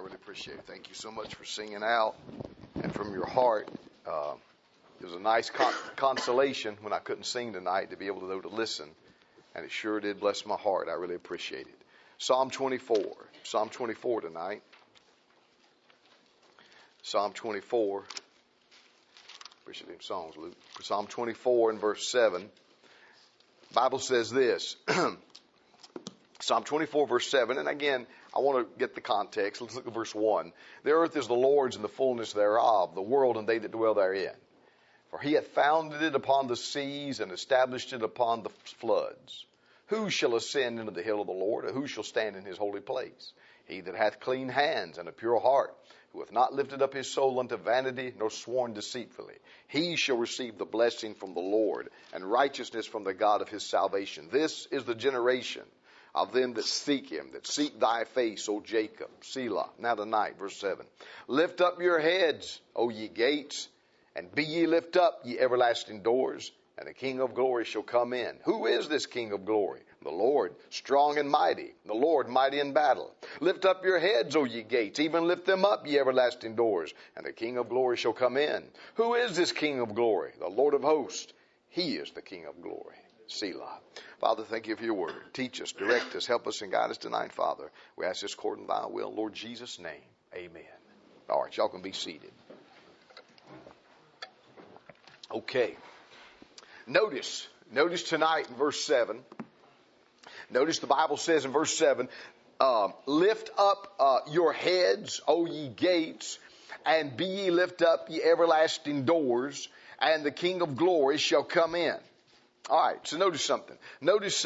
really appreciate it. Thank you so much for singing out and from your heart. It was a nice consolation when I couldn't sing tonight to be able to know to listen. And it sure did bless my heart. I really appreciate it. Psalm 24. Psalm 24 tonight. Psalm 24. Appreciate them songs, Luke. Psalm 24 and verse 7. The Bible says this. Psalm 24 verse 7. And again, I want to get the context. Let's look at verse 1. The earth is the Lord's and the fullness thereof, the world and they that dwell therein. For he hath founded it upon the seas and established it upon the floods. Who shall ascend into the hill of the Lord, or who shall stand in his holy place? He that hath clean hands and a pure heart, who hath not lifted up his soul unto vanity, nor sworn deceitfully. He shall receive the blessing from the Lord, and righteousness from the God of his salvation. This is the generation of them that seek him, that seek thy face, O Jacob. Selah. Now tonight, verse 7. Lift up your heads, O ye gates, and be ye lift up, ye everlasting doors, and the King of glory shall come in. Who is this King of glory? The Lord, strong and mighty, the Lord mighty in battle. Lift up your heads, O ye gates, even lift them up, ye everlasting doors, and the King of glory shall come in. Who is this King of glory? The Lord of hosts. He is the King of glory. Selah. Father, thank you for your word. Teach us, direct us, help us, and guide us tonight, Father. We ask this according to thy will, Lord Jesus' name. Amen. All right, y'all can be seated. Okay. Notice tonight in verse 7. Notice the Bible says in verse 7, lift up your heads, O ye gates, and be ye lift up, ye everlasting doors, and the King of glory shall come in. All right, so notice something. Notice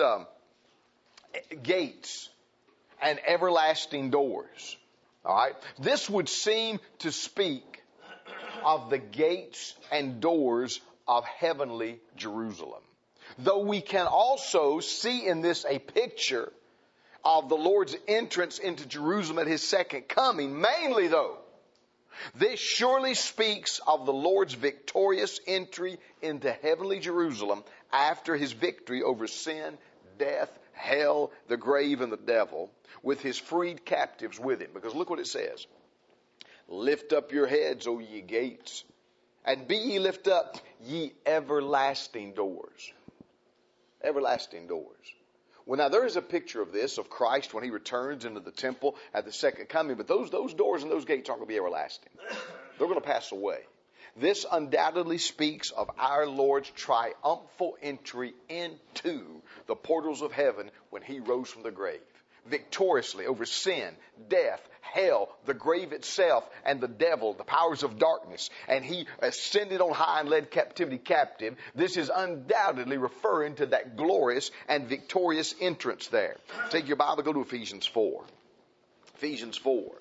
gates and everlasting doors. All right, this would seem to speak of the gates and doors of heavenly Jerusalem. Though we can also see in this a picture of the Lord's entrance into Jerusalem at his second coming, mainly though, this surely speaks of the Lord's victorious entry into heavenly Jerusalem after his victory over sin, death, hell, the grave, and the devil, with his freed captives with him. Because look what it says. Lift up your heads, O ye gates, and be ye lift up, ye everlasting doors. Everlasting doors. Well, now there is a picture of this, of Christ when he returns into the temple at the second coming, but those doors and those gates aren't going to be everlasting. They're going to pass away. This undoubtedly speaks of our Lord's triumphal entry into the portals of heaven when he rose from the grave, victoriously over sin, death, hell, the grave itself, and the devil, the powers of darkness. And he ascended on high and led captivity captive. This is undoubtedly referring to that glorious and victorious entrance there. Take your Bible, go to Ephesians 4. Ephesians 4.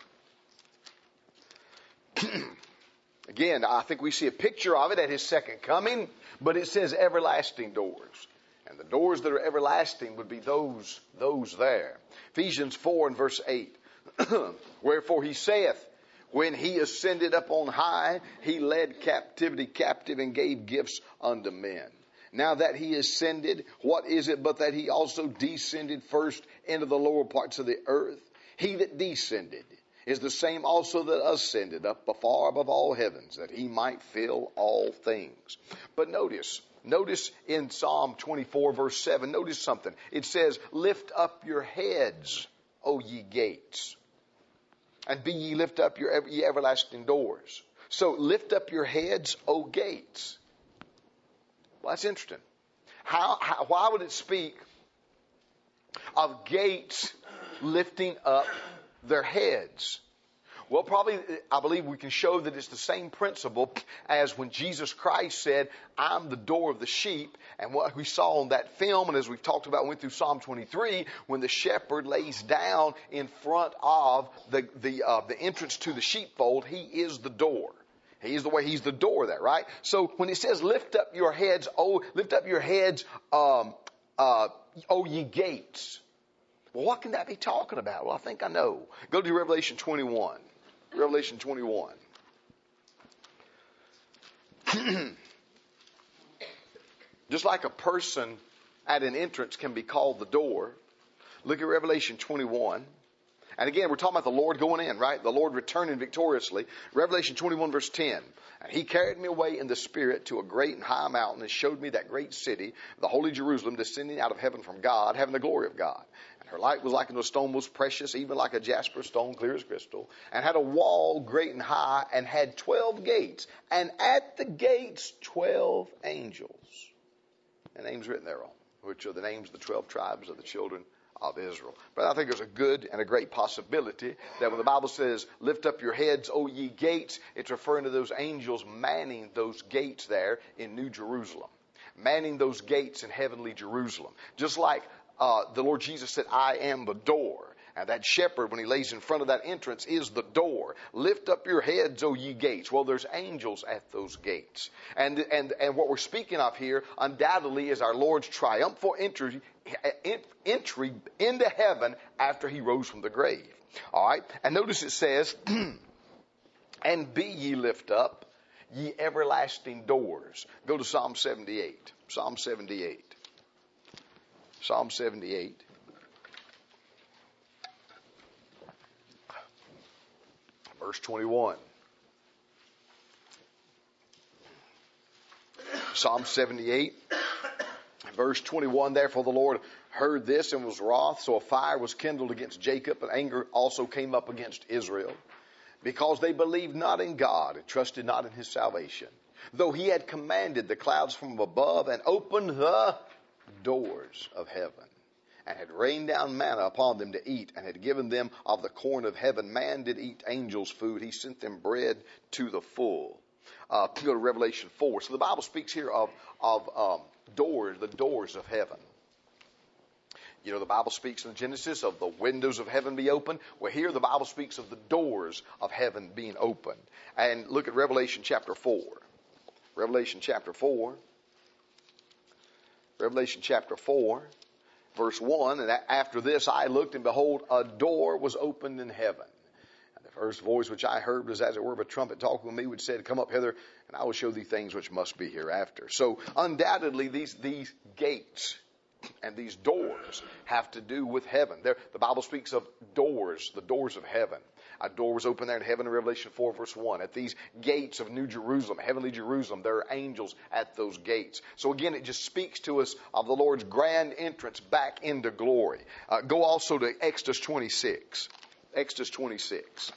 Again, I think we see a picture of it at his second coming, but it says everlasting doors. And the doors that are everlasting would be those there. Ephesians 4 and verse 8. Wherefore he saith, when he ascended up on high, he led captivity captive and gave gifts unto men. Now that he ascended, what is it but that he also descended first into the lower parts of the earth? He that descended is the same also that ascended up far above all heavens, that he might fill all things. But notice in Psalm 24 verse 7, notice something. It says, lift up your heads, O ye gates, and be ye lift up ye everlasting doors. So lift up your heads, O gates. Well, that's interesting. Why would it speak of gates lifting up their heads? Well, probably, I believe we can show that it's the same principle as when Jesus Christ said, I'm the door of the sheep. And what we saw on that film, and as we've talked about, went through Psalm 23, when the shepherd lays down in front of the entrance to the sheepfold, he is the door. He's the door there, right? So when it says, lift up your heads, O ye gates. Well, what can that be talking about? Well, I think I know. Go to Revelation 21. Revelation 21. Just like a person at an entrance can be called the door, look at Revelation 21. And again, we're talking about the Lord going in, right? The Lord returning victoriously. Revelation 21 verse 10. And he carried me away in the spirit to a great and high mountain and showed me that great city, the holy Jerusalem, descending out of heaven from God, having the glory of God. And her light was like unto a stone most precious, even like a jasper stone, clear as crystal, and had a wall great and high, and had 12 gates. And at the gates 12 angels. And names written thereon, which are the names of the 12 tribes of the children of Israel. But I think there's a good and a great possibility that when the Bible says, lift up your heads, O ye gates, it's referring to those angels manning those gates there in New Jerusalem. Manning those gates in heavenly Jerusalem. Just like the Lord Jesus said, I am the door. And that shepherd, when he lays in front of that entrance, is the door. Lift up your heads, O ye gates. Well, there's angels at those gates. And what we're speaking of here, undoubtedly, is our Lord's triumphal entry into heaven after he rose from the grave. All right? And notice it says, and be ye lift up, ye everlasting doors. Go to Psalm 78. Psalm 78. Psalm 78. Verse 21. Psalm 78, verse 21. Therefore the Lord heard this and was wroth, so a fire was kindled against Jacob, and anger also came up against Israel, because they believed not in God and trusted not in his salvation, though he had commanded the clouds from above and opened the doors of heaven, and had rained down manna upon them to eat, and had given them of the corn of heaven. Man did eat angels' food. He sent them bread to the full. Go to Revelation 4. So the Bible speaks here of doors, the doors of heaven. You know, the Bible speaks in Genesis of the windows of heaven be open. Well, here the Bible speaks of the doors of heaven being open. And look at Revelation chapter 4. Revelation chapter 4. Revelation chapter 4. Verse 1, and after this I looked, and behold, a door was opened in heaven. And the first voice which I heard was as it were of a trumpet talking with me, which said, come up hither, and I will show thee things which must be hereafter. So undoubtedly these gates and these doors have to do with heaven. The Bible speaks of doors, the doors of heaven. A door was opened there in heaven in Revelation 4 verse 1. At these gates of New Jerusalem, heavenly Jerusalem, there are angels at those gates. So again, it just speaks to us of the Lord's grand entrance back into glory. Go also to Exodus 26. Exodus 26.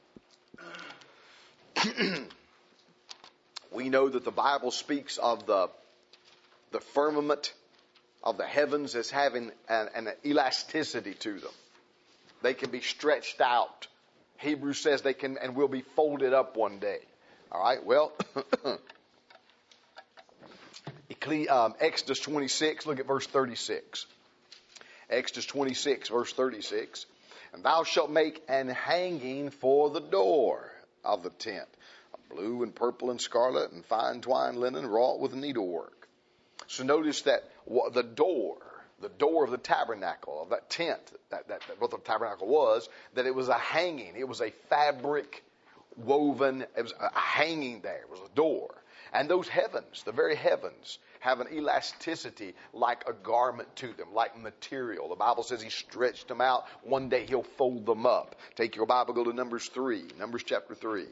We know that the Bible speaks of the firmament of the heavens as having an elasticity to them. They can be stretched out. Hebrews says they can and will be folded up one day. All right, well, Exodus 26, look at verse 36. Exodus 26, verse 36. And thou shalt make an hanging for the door of the tent, of blue and purple and scarlet and fine twined linen wrought with needlework. So notice that the door of the tabernacle, of that tent, that what the tabernacle was, that it was a hanging. It was a fabric woven. It was a hanging there. It was a door. And those heavens, the very heavens, have an elasticity like a garment to them, like material. The Bible says he stretched them out. One day he'll fold them up. Take your Bible, go to Numbers 3. Numbers chapter 3.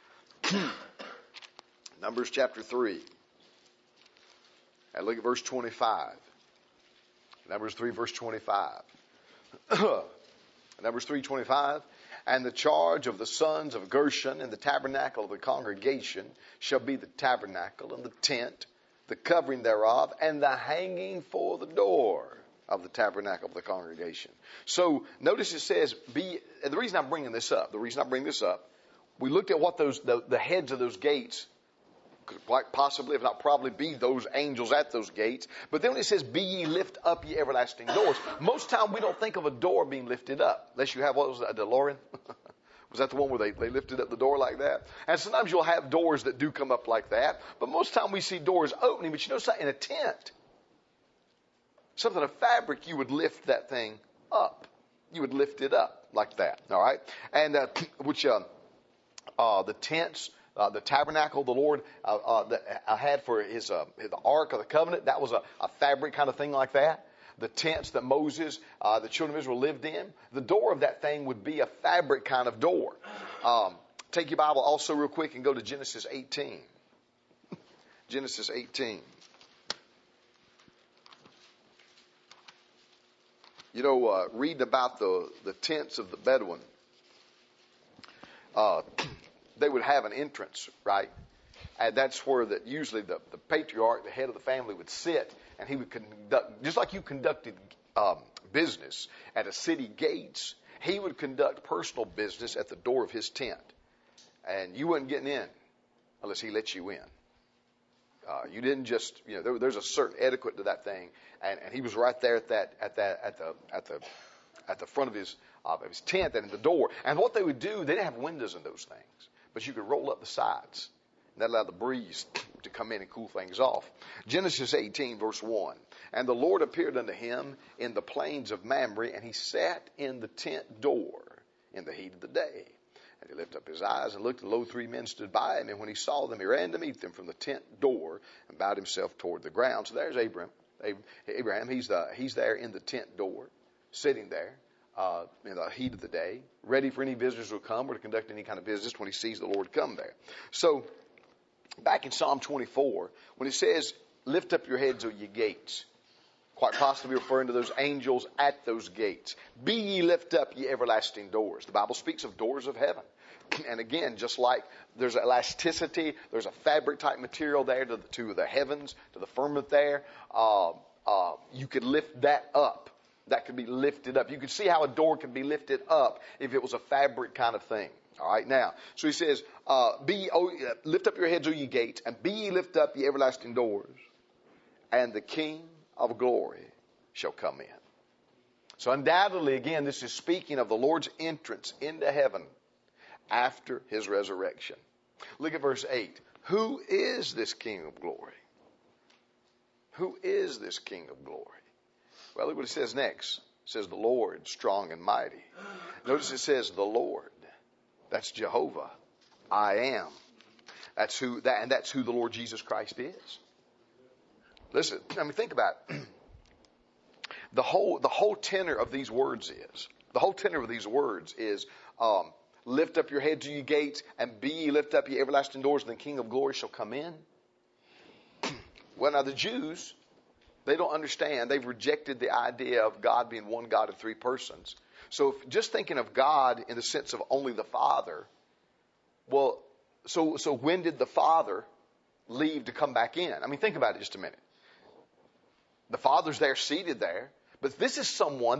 Numbers chapter 3. And look at verse 25. Numbers 3, verse 25. Numbers 3:25. And the charge of the sons of Gershon in the tabernacle of the congregation shall be the tabernacle and the tent, the covering thereof, and the hanging for the door of the tabernacle of the congregation. So notice it says, and the reason I'm bringing this up, we looked at what the heads of those gates could quite possibly, if not probably, be those angels at those gates. But then when it says, be ye lift up ye everlasting doors, most time we don't think of a door being lifted up. Unless you have, what was that, a DeLorean? Was that the one where they lifted up the door like that? And sometimes you'll have doors that do come up like that. But most time we see doors opening. But you know something, in a tent, something of fabric, you would lift that thing up. You would lift it up like that. All right? And the tents, the tabernacle the Lord had for the Ark of the Covenant, that was a fabric kind of thing like that. the tents that Moses, the children of Israel lived in, the door of that thing would be a fabric kind of door. Take your Bible also real quick and go to Genesis 18. Genesis 18. You know, reading about the tents of the Bedouin, they would have an entrance, right? And that's where usually the patriarch, the head of the family, would sit, and he would conduct, just like you conducted business at a city gates, he would conduct personal business at the door of his tent. And you wasn't getting in unless he let you in. You didn't just, you know, there's a certain etiquette to that thing, and he was right there at the front of his tent and in the door. And what they would do, they didn't have windows in those things, but you could roll up the sides. That allowed the breeze to come in and cool things off. Genesis 18, verse 1. And the Lord appeared unto him in the plains of Mamre, and he sat in the tent door in the heat of the day. And he lifted up his eyes and looked, and lo, 3 men stood by him. And when he saw them, he ran to meet them from the tent door and bowed himself toward the ground. So there's Abraham. Abraham, he's there in the tent door, sitting there in the heat of the day, ready for any visitors who will come or to conduct any kind of business when he sees the Lord come there. So back in Psalm 24, when it says, lift up your heads, O ye gates, quite possibly referring to those angels at those gates. Be ye lift up, ye everlasting doors. The Bible speaks of doors of heaven. And again, just like there's elasticity, there's a fabric type material there to the heavens, to the firmament there. You could lift that up. That could be lifted up. You could see how a door could be lifted up if it was a fabric kind of thing. All right, now, so he says, lift up your heads, O ye gates, and be ye lift up, ye everlasting doors, and the King of glory shall come in. So undoubtedly, again, this is speaking of the Lord's entrance into heaven after his resurrection. Look at verse 8. Who is this King of glory? Who is this King of glory? Well, look what it says next. It says the Lord, strong and mighty. Notice it says the Lord. That's Jehovah. I am. That's who the Lord Jesus Christ is. Listen, I mean, think about it. The whole tenor of these words is, lift up your heads, ye gates, and be ye lift up ye everlasting doors, and the King of glory shall come in. Well, now the Jews, they don't understand. They've rejected the idea of God being one God in 3 persons. So just thinking of God in the sense of only the Father, well, so when did the Father leave to come back in? I mean, think about it just a minute. The Father's there, seated there, but this is someone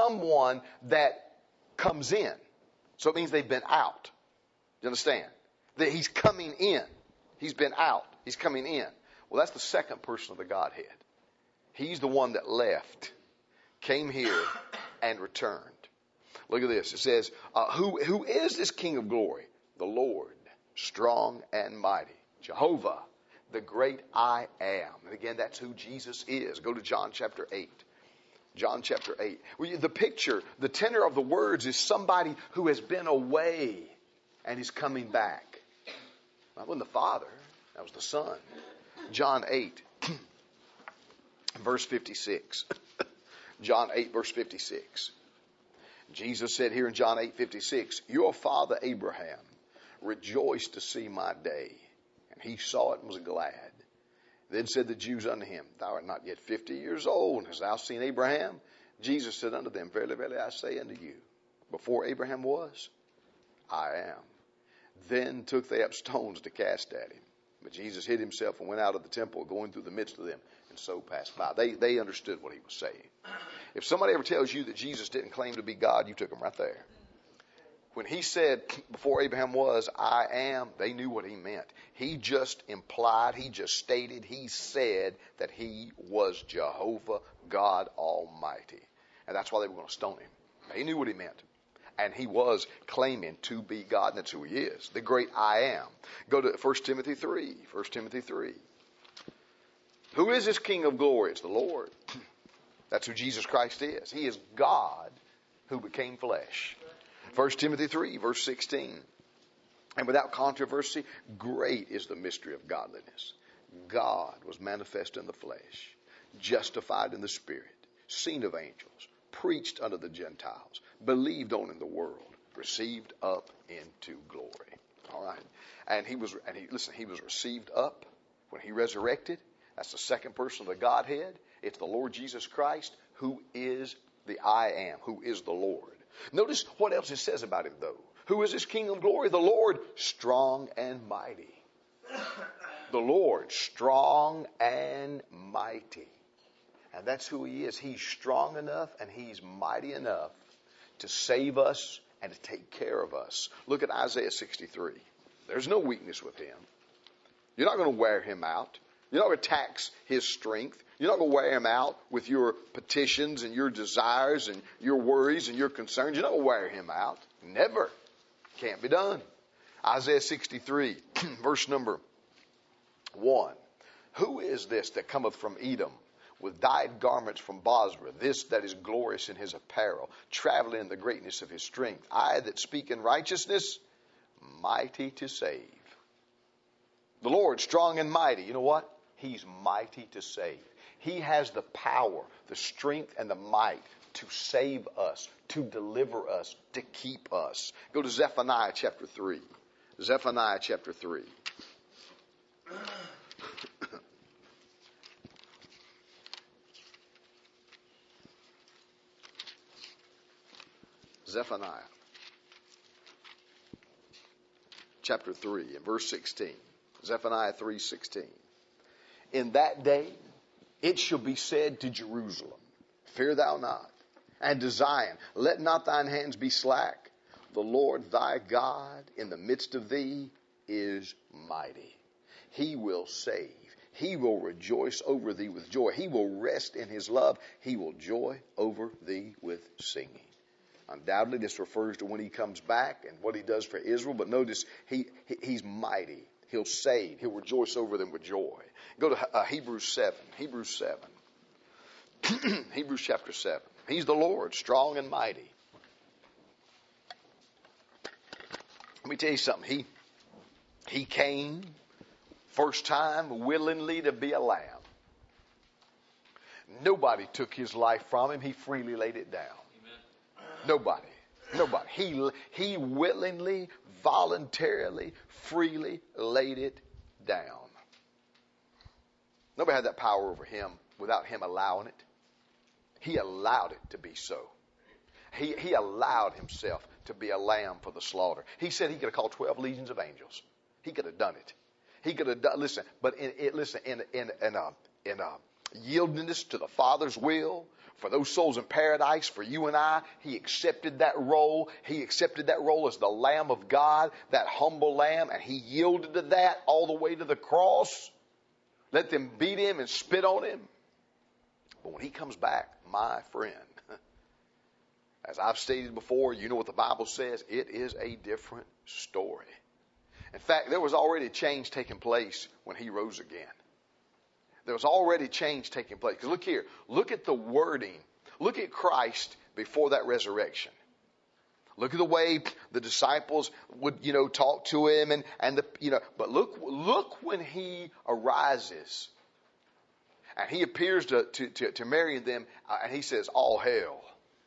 that comes in. So it means they've been out. You understand? That he's coming in. He's been out. He's coming in. Well, that's the second person of the Godhead. He's the one that left, came here, and returned. Look at this. It says, who is this King of glory? The Lord, strong and mighty. Jehovah, the great I am. And again, that's who Jesus is. Go to John chapter 8. John chapter 8. The picture, the tenor of the words is somebody who has been away and is coming back. That wasn't the Father. That was the Son. John 8, verse 56. John 8, verse 56. Jesus said here in John 8:56, your father Abraham rejoiced to see my day, and he saw it and was glad. Then said the Jews unto him, thou art not yet 50 years old, and hast thou seen Abraham? Jesus said unto them, verily, verily, I say unto you, before Abraham was, I am. Then took they up stones to cast at him. But Jesus hid himself and went out of the temple, going through the midst of them, and so passed by. They understood what he was saying. If somebody ever tells you that Jesus didn't claim to be God, you took him right there. When he said, before Abraham was, I am, they knew what he meant. He just implied, he just stated, he said that he was Jehovah, God Almighty. And that's why they were going to stone him. They knew what he meant. And he was claiming to be God, and that's who he is. The great I am. Go to 1 Timothy 3. 1 Timothy 3. Who is this King of glory? It's the Lord. That's who Jesus Christ is. He is God who became flesh. 1 Timothy 3, verse 16. And without controversy, great is the mystery of godliness. God was manifest in the flesh, justified in the Spirit, seen of angels, preached unto the Gentiles, believed on in the world, received up into glory. All right. And he was received up when he resurrected. That's the second person of the Godhead. It's the Lord Jesus Christ, who is the I am, who is the Lord. Notice what else it says about him, though. Who is this King of glory? The Lord, strong and mighty. The Lord, strong and mighty. And that's who he is. He's strong enough and he's mighty enough to save us and to take care of us. Look at Isaiah 63. There's no weakness with him. You're not going to wear him out. You're not going to tax his strength. You're not going to wear him out with your petitions and your desires and your worries and your concerns. You're not going to wear him out. Never. Can't be done. Isaiah 63, verse number 1. Who is this that cometh from Edom with dyed garments from Bozrah, this that is glorious in his apparel, traveling in the greatness of his strength? I that speak in righteousness, mighty to save. The Lord, strong and mighty. You know what? He's mighty to save. He has the power, the strength, and the might to save us, to deliver us, to keep us. Go to Zephaniah chapter 3. Zephaniah chapter 3. Zephaniah chapter 3 and verse 16. Zephaniah 3:16. In that day it shall be said to Jerusalem, fear thou not, and to Zion, let not thine hands be slack. The Lord thy God in the midst of thee is mighty. He will save. He will rejoice over thee with joy. He will rest in his love. He will joy over thee with singing. Undoubtedly, this refers to when he comes back and what he does for Israel. But notice, he's mighty. He'll save. He'll rejoice over them with joy. Go to Hebrews 7. Hebrews 7. Hebrews chapter 7. He's the Lord, strong and mighty. Let me tell you something. He came first time willingly to be a lamb. Nobody took his life from him. He freely laid it down. Nobody. He willingly, voluntarily, freely laid it down. Nobody had that power over him without him allowing it. He allowed it to be so. He allowed himself to be a lamb for the slaughter. He said he could have called 12 legions of angels. He could have done it. He could have done. Listen, but in yieldingness to the Father's will, for those souls in paradise, for you and I, he accepted that role. He accepted that role as the Lamb of God, that humble lamb, and he yielded to that all the way to the cross. Let them beat him and spit on him. But when he comes back, my friend, as I've stated before, you know what the Bible says, it is a different story. In fact, there was already a change taking place when he rose again. There was already change taking place. Because look here, look at the wording. Look at Christ before that resurrection. Look at the way the disciples would, talk to him but look when he arises and he appears to Mary and them, and he says, all hail.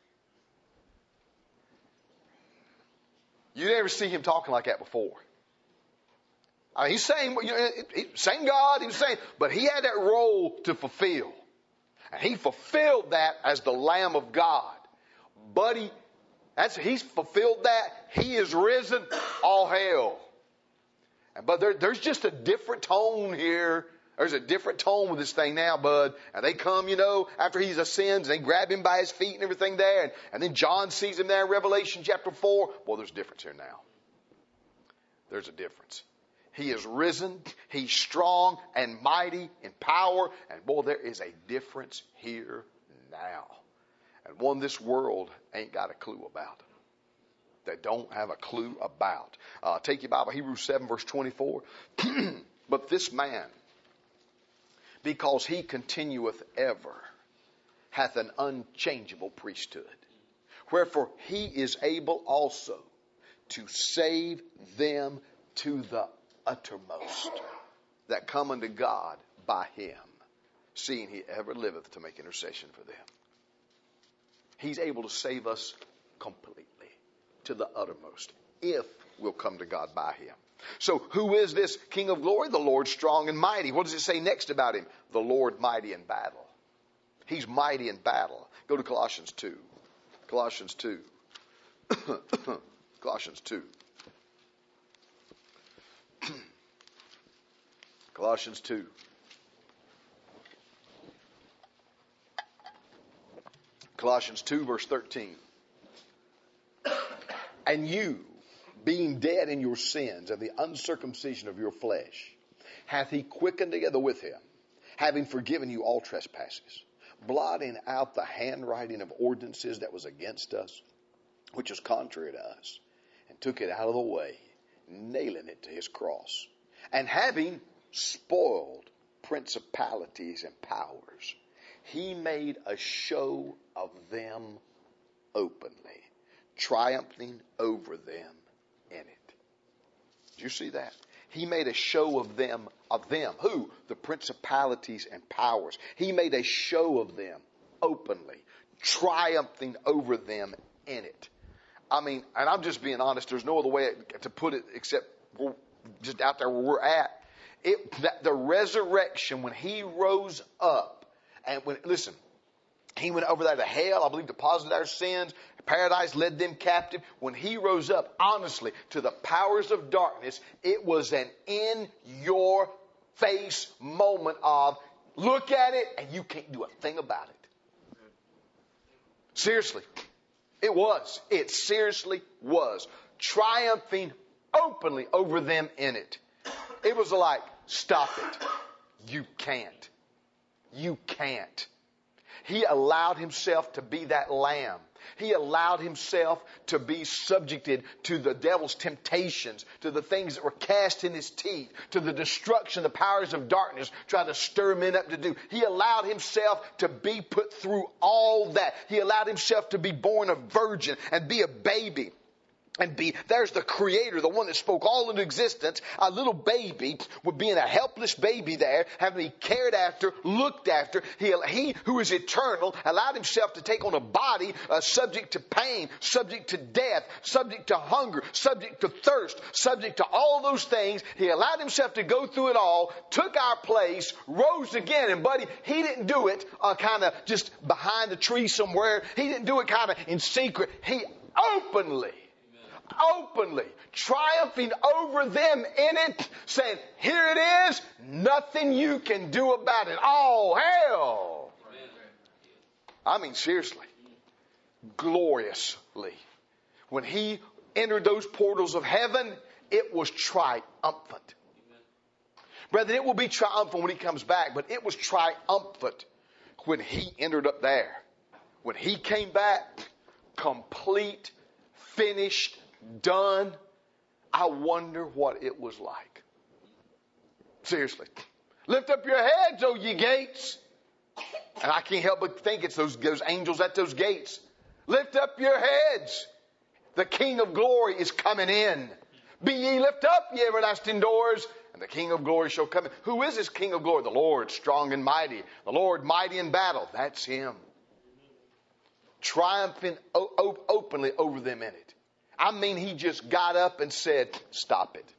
You never see him talking like that before. He's saying, same God, he was saying, but he had that role to fulfill. And he fulfilled that as the Lamb of God. Buddy, he's fulfilled that. He is risen. All hail. But there's just a different tone here. There's a different tone with this thing now, bud. And they come, after he ascends, and they grab him by his feet and everything there. And then John sees him there in Revelation chapter 4. Boy, there's a difference here now. There's a difference. He is risen. He's strong and mighty in power. And boy, there is a difference here now. And one this world ain't got a clue about. They don't have a clue about. Take your Bible, Hebrews 7 verse 24. But this man, because he continueth ever, hath an unchangeable priesthood. Wherefore he is able also to save them to the uttermost that come unto God by him, seeing he ever liveth to make intercession for them. He's able to save us completely to the uttermost if we'll come to God by him. So who is this King of glory? The Lord strong and mighty. What does it say next about him? The Lord mighty in battle. He's mighty in battle. Go to Colossians 2. Colossians 2. Colossians 2. Colossians 2. Colossians 2 verse 13. And you, being dead in your sins and the uncircumcision of your flesh, hath he quickened together with him, having forgiven you all trespasses, blotting out the handwriting of ordinances that was against us, which was contrary to us, and took it out of the way, nailing it to his cross. And having spoiled principalities and powers, he made a show of them openly, triumphing over them in it. Did you see that? He made a show of them. Who? The principalities and powers. He made a show of them openly, triumphing over them in it. I mean, and I'm just being honest, there's no other way to put it except we're just out there where we're at. The resurrection, when he rose up, and listen, he went over there to hell, I believe, deposited our sins. Paradise led them captive. When he rose up, honestly, to the powers of darkness, it was an in-your-face moment of, look at it, and you can't do a thing about it. Seriously. It was. It seriously was. Triumphing openly over them in it. It was like, stop it. You can't. You can't. He allowed himself to be that lamb. He allowed himself to be subjected to the devil's temptations, to the things that were cast in his teeth, to the destruction, the powers of darkness trying to stir men up to do. He allowed himself to be put through all that. He allowed himself to be born a virgin and be a baby. There's the creator, the one that spoke all into existence, a little baby, with being a helpless baby there, having to be cared after, looked after. He who is eternal allowed himself to take on a body subject to pain, subject to death, subject to hunger, subject to thirst, subject to all those things. He allowed himself to go through it all, took our place, rose again. And buddy, he didn't do it kind of just behind a tree somewhere. He didn't do it kind of in secret. He openly, triumphing over them in it, saying, here it is, nothing you can do about it. Oh, hell. I mean, seriously, gloriously. When he entered those portals of heaven, it was triumphant. Brethren, it will be triumphant when he comes back, but it was triumphant when he entered up there. When he came back, complete, finished, done. I wonder what it was like. Seriously. Lift up your heads, O ye gates. And I can't help but think it's those angels at those gates. Lift up your heads. The King of glory is coming in. Be ye lift up, ye everlasting doors, and the King of glory shall come in. Who is this King of glory? The Lord strong and mighty. The Lord mighty in battle. That's him. Triumphing openly over them in it. I mean, he just got up and said, stop it.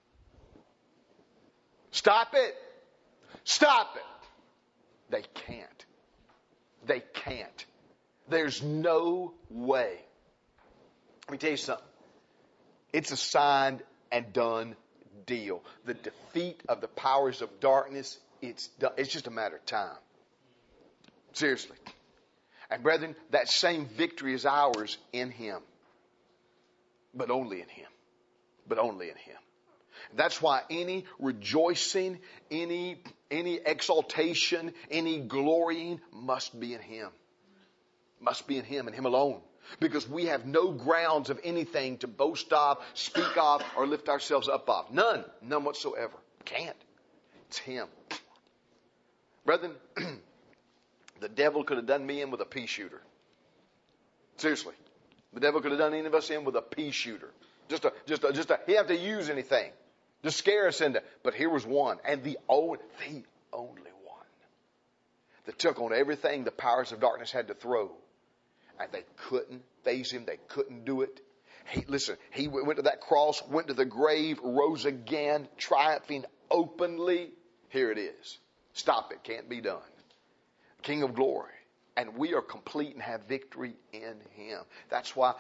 Stop it. Stop it. They can't. They can't. There's no way. Let me tell you something. It's a signed and done deal. The defeat of the powers of darkness, it's done. It's just a matter of time. Seriously. And brethren, that same victory is ours in him. But only in him. But only in him. That's why any rejoicing, any exaltation, any glorying must be in him. Must be in him and him alone. Because we have no grounds of anything to boast of, speak of, or lift ourselves up of. None. None whatsoever. Can't. It's him. Brethren, the devil could have done me in with a pea shooter. Seriously. The devil could have done any of us in with a pea shooter. He didn't have to use anything to scare us into. But here was one, and the only one that took on everything the powers of darkness had to throw, and they couldn't phase him. They couldn't do it. He went to that cross, went to the grave, rose again, triumphing openly. Here it is. Stop it. Can't be done. King of glory. And we are complete and have victory in him. That's why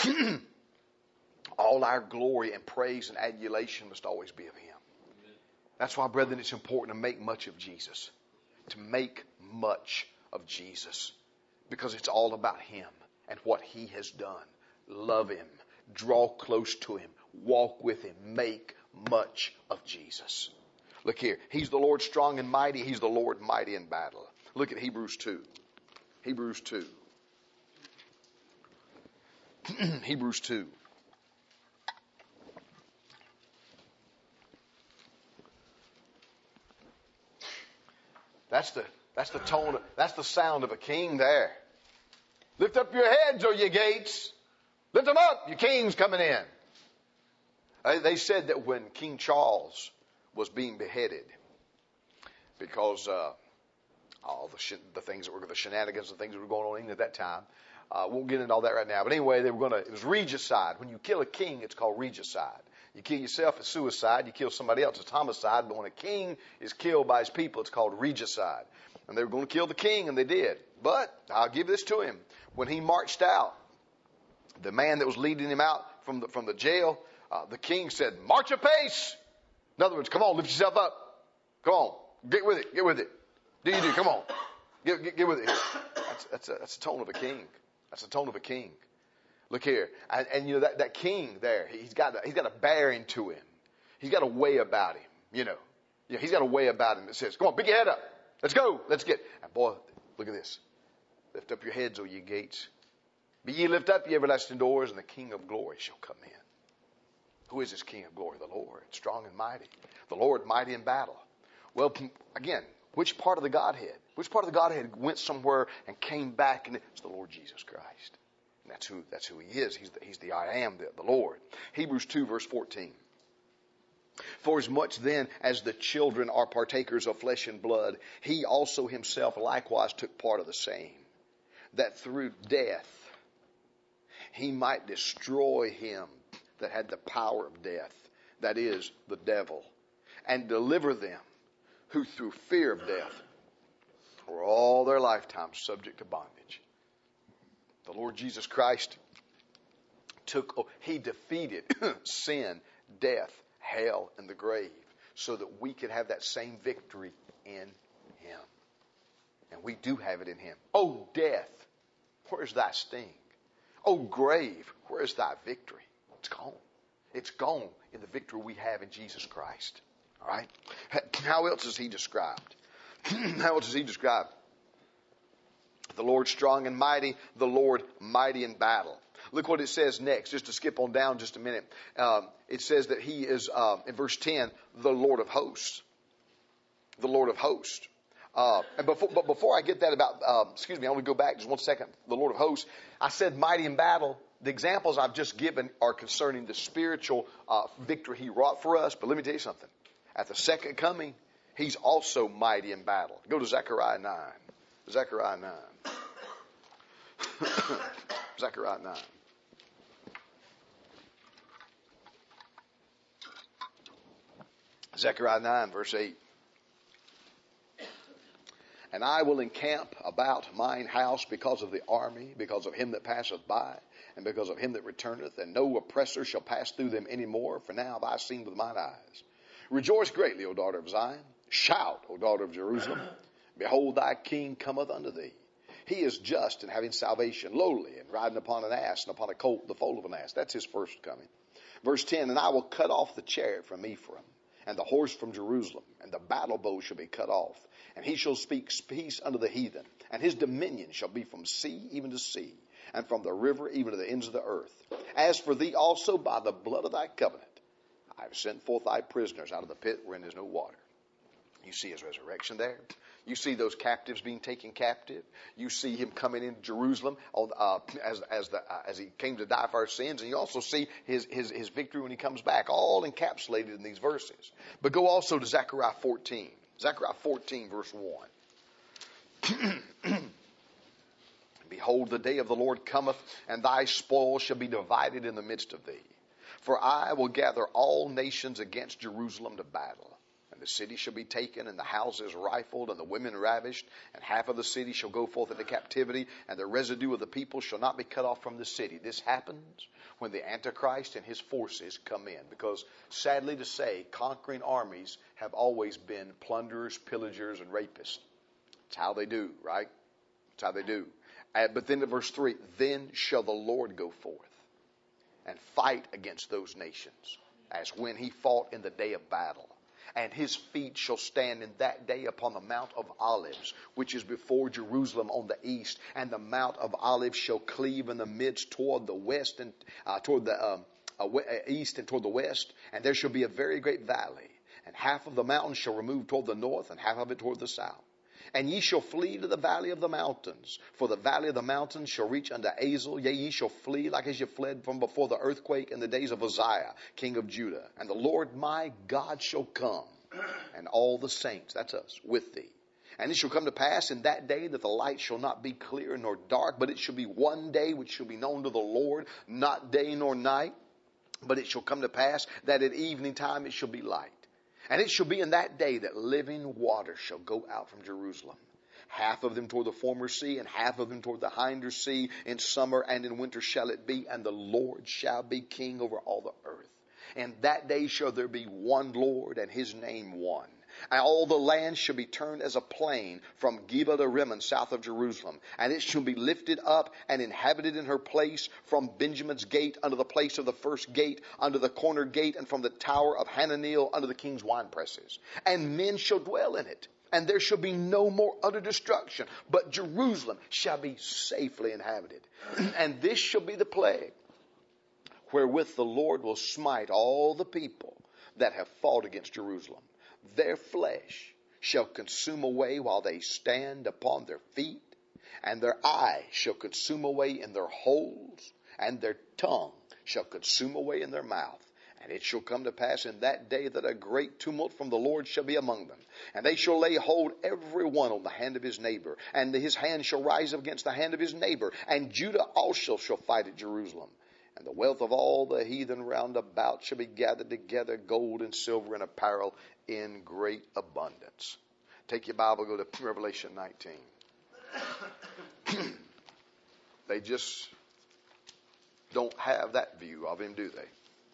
all our glory and praise and adulation must always be of him. That's why, brethren, it's important to make much of Jesus. To make much of Jesus. Because it's all about him and what he has done. Love him. Draw close to him. Walk with him. Make much of Jesus. Look here. He's the Lord strong and mighty. He's the Lord mighty in battle. Look at Hebrews 2. Hebrews 2. Hebrews 2. That's the tone, that's the sound of a king there. Lift up your heads, O ye gates. Lift them up, your king's coming in. They said that when King Charles was being beheaded, because all the things that were, the shenanigans and things that were going on in at that time, won't get into all that right now. But anyway, it was regicide. When you kill a king, it's called regicide. You kill yourself, it's suicide. You kill somebody else, it's homicide. But when a king is killed by his people, it's called regicide. And they were going to kill the king, and they did. But I'll give this to him. When he marched out, the man that was leading him out from the jail, the king said, "March apace." In other words, come on, lift yourself up. Come on, get with it, get with it. Do. Come on, get with it. That's a tone of a king. That's the tone of a king. Look here, and you know that king there, he's got a bearing to him. He's got a way about him. He's got a way about him that says, "Come on, pick your head up. Let's go. Let's get." And boy, look at this. Lift up your heads, O ye gates. Be ye lift up, ye everlasting doors, and the King of glory shall come in. Who is this King of glory? The Lord, strong and mighty. The Lord, mighty in battle. Well, again, which part of the Godhead? Which part of the Godhead went somewhere and came back? And it's the Lord Jesus Christ. And that's who he is. He's the I am, the Lord. Hebrews 2, verse 14. For as much then as the children are partakers of flesh and blood, he also himself likewise took part of the same, that through death he might destroy him that had the power of death, that is, the devil, and deliver them who through fear of death were all their lifetime subject to bondage. The Lord Jesus Christ he defeated sin, death, hell, and the grave so that we could have that same victory in him. And we do have it in him. Oh, death, where's thy sting? Oh, grave, where's thy victory? It's gone. It's gone in the victory we have in Jesus Christ. All right? How else is he described? How else is he described? The Lord strong and mighty, the Lord mighty in battle. Look what it says next, just to skip on down just a minute. It says that he is, in verse 10, the Lord of hosts. The Lord of hosts. But before I get that about, I want to go back just 1 second. The Lord of hosts. I said mighty in battle. The examples I've just given are concerning the spiritual victory he wrought for us. But let me tell you something. At the second coming, he's also mighty in battle. Go to Zechariah 9. Zechariah 9. Zechariah 9. Zechariah 9, verse 8. And I will encamp about mine house because of the army, because of him that passeth by, and because of him that returneth, and no oppressor shall pass through them any more, for now have I seen with mine eyes. Rejoice greatly, O daughter of Zion. Shout, O daughter of Jerusalem. Behold, thy king cometh unto thee. He is just and having salvation, lowly, and riding upon an ass, and upon a colt, the foal of an ass. That's his first coming. Verse 10, and I will cut off the chariot from Ephraim, and the horse from Jerusalem, and the battle bow shall be cut off. And he shall speak peace unto the heathen, and his dominion shall be from sea even to sea, and from the river even to the ends of the earth. As for thee also, by the blood of thy covenant, I have sent forth thy prisoners out of the pit wherein there is no water. You see his resurrection there. You see those captives being taken captive. You see him coming into Jerusalem as he came to die for our sins. And you also see his victory when he comes back, all encapsulated in these verses. But go also to Zechariah 14. Zechariah 14, verse 1. behold, the day of the Lord cometh, and thy spoil shall be divided in the midst of thee. For I will gather all nations against Jerusalem to battle. And the city shall be taken, and the houses rifled, and the women ravished, and half of the city shall go forth into captivity, and the residue of the people shall not be cut off from the city. This happens when the Antichrist and his forces come in. Because, sadly to say, conquering armies have always been plunderers, pillagers, and rapists. It's how they do, right? It's how they do. But then in verse 3, then shall the Lord go forth and fight against those nations, as when he fought in the day of battle. And his feet shall stand in that day upon the Mount of Olives, which is before Jerusalem on the east. And the Mount of Olives shall cleave in the midst toward the west and toward the east and toward the west. And there shall be a very great valley. And half of the mountain shall remove toward the north, and half of it toward the south. And ye shall flee to the valley of the mountains, for the valley of the mountains shall reach unto Azel. Yea, ye shall flee like as ye fled from before the earthquake in the days of Uzziah, king of Judah. And the Lord my God shall come, and all the saints, that's us, with thee. And it shall come to pass in that day that the light shall not be clear nor dark, but it shall be one day which shall be known to the Lord, not day nor night. But it shall come to pass that at evening time it shall be light. And it shall be in that day that living water shall go out from Jerusalem, half of them toward the former sea, and half of them toward the hinder sea. In summer and in winter shall it be, and the Lord shall be king over all the earth. And that day shall there be one Lord, and his name one. And all the land shall be turned as a plain from Geba to Rimmon, south of Jerusalem. And it shall be lifted up and inhabited in her place, from Benjamin's gate unto the place of the first gate, unto the corner gate, and from the tower of Hananeel unto the king's winepresses. And men shall dwell in it. And there shall be no more utter destruction, but Jerusalem shall be safely inhabited. And this shall be the plague wherewith the Lord will smite all the people that have fought against Jerusalem. Their flesh shall consume away while they stand upon their feet, and their eyes shall consume away in their holes, and their tongue shall consume away in their mouth. And it shall come to pass in that day that a great tumult from the Lord shall be among them. And they shall lay hold every one on the hand of his neighbor, and his hand shall rise up against the hand of his neighbor. And Judah also shall fight at Jerusalem. And the wealth of all the heathen round about shall be gathered together, gold and silver and apparel in great abundance. Take your Bible, go to Revelation 19. They just don't have that view of him, do they?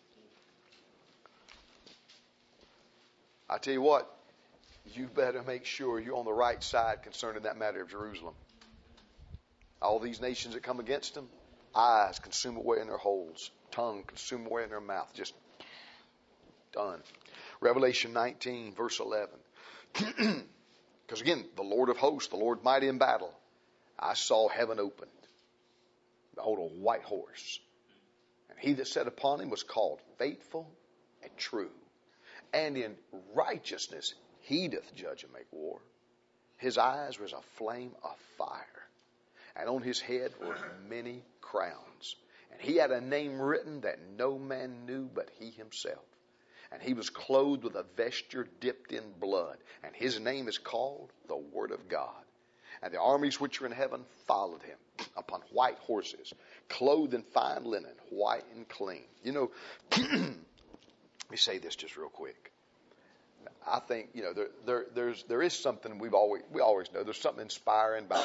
I tell you what, you better make sure you're on the right side concerning that matter of Jerusalem. All these nations that come against them, eyes consume away in their holes, tongue consume away in their mouth, just done. Revelation 19, verse 11. Because again, the Lord of hosts, the Lord mighty in battle, I saw heaven opened. Behold, a white horse. And he that sat upon him was called Faithful and True. And in righteousness he doth judge and make war. His eyes was a flame of fire. And on his head were many crowns. And he had a name written that no man knew but he himself. And he was clothed with a vesture dipped in blood. And his name is called the Word of God. And the armies which are in heaven followed him upon white horses, clothed in fine linen, white and clean. You know, let me say this just real quick. I think, you know, there is something we always know. There's something inspiring about,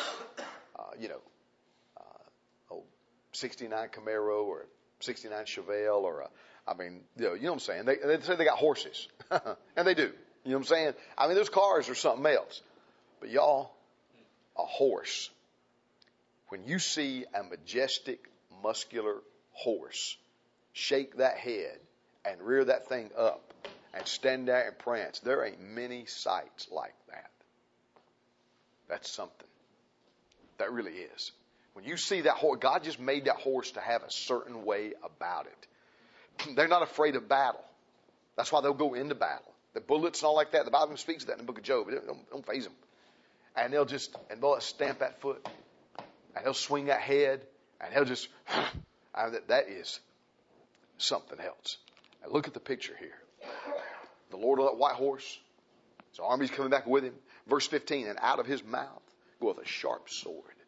69 Camaro or 69 Chevelle or you know what I'm saying? They say they got horses. And they do. You know what I'm saying? I mean, those cars are something else. But y'all, a horse. When you see a majestic, muscular horse shake that head and rear that thing up and stand there and prance, there ain't many sights like that. That's something. That really is. When you see that horse, God just made that horse to have a certain way about it. They're not afraid of battle. That's why they'll go into battle. The bullets and all like that, the Bible speaks of that in the book of Job. It don't faze them. And they'll stamp that foot. And he'll swing that head. And he'll just, that is something else. Now look at the picture here. The Lord on that white horse. His army's coming back with him. Verse 15, and out of his mouth goeth a sharp sword.